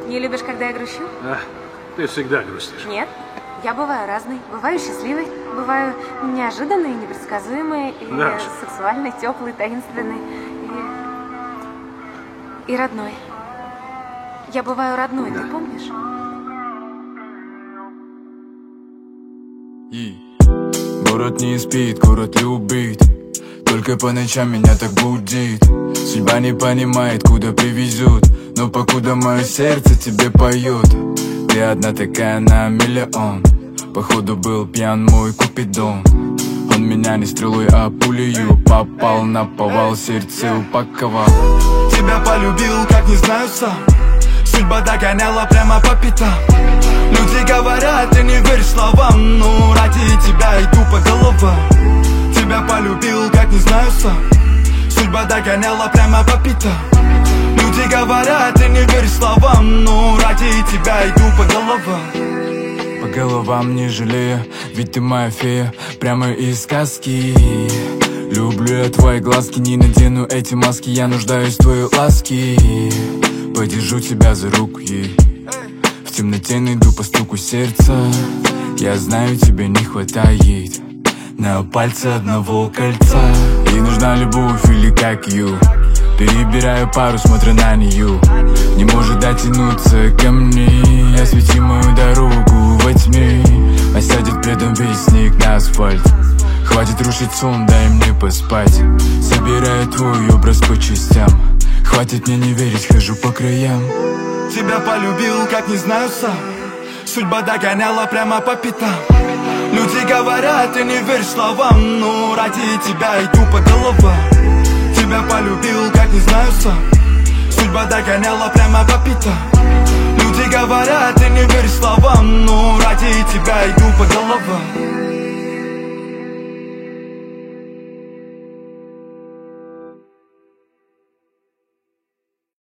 Не любишь, когда я грущу? А, ты всегда грустишь. Нет, я бываю разной. Бываю счастливой, бываю неожиданной, непредсказуемой, и Да. сексуальной, теплой, таинственной, и родной. Я бываю родной, Да. ты помнишь? Город не спит, город любит. Только по ночам меня так будит. Судьба не понимает, куда привезут, но покуда мое сердце тебе поет. Ты одна такая на миллион. Походу был пьян мой купидон. Он меня не стрелой, а пулею попал на повал, сердце упаковал. Тебя полюбил, как не знаю сам. Судьба догоняла прямо по пятам. Люди говорят, ты не веришь словам, но ради тебя иду по головам. Тебя полюбил, как не знаю сам. Судьба догоняла прямо по пятам. Люди говорят, ты не веришь словам, но ради тебя иду по головам. По головам не жалею, ведь ты моя фея, прямо из сказки. Люблю я твои глазки, не надену эти маски, я нуждаюсь в твоей ласке. Подержу тебя за руку, в темноте найду по стуку сердца. Я знаю, тебе не хватает на пальце одного кольца. Ей нужна любовь или как ю. Перебираю пару, смотря на нее. Не может дотянуться ко мне. Освети мою дорогу во тьме. Осядет пледом весь снег на асфальт. Хватит рушить сон, дай мне поспать. Собираю твой образ по частям. Хватит мне не верить, хожу по краям. Тебя полюбил, как не знаю сам. Судьба догоняла прямо по пятам. Люди говорят, ты не веришь словам, но ради тебя иду по головам. Тебя полюбил, как не знаю сам. Судьба догоняла прямо по пятам. Люди говорят, ты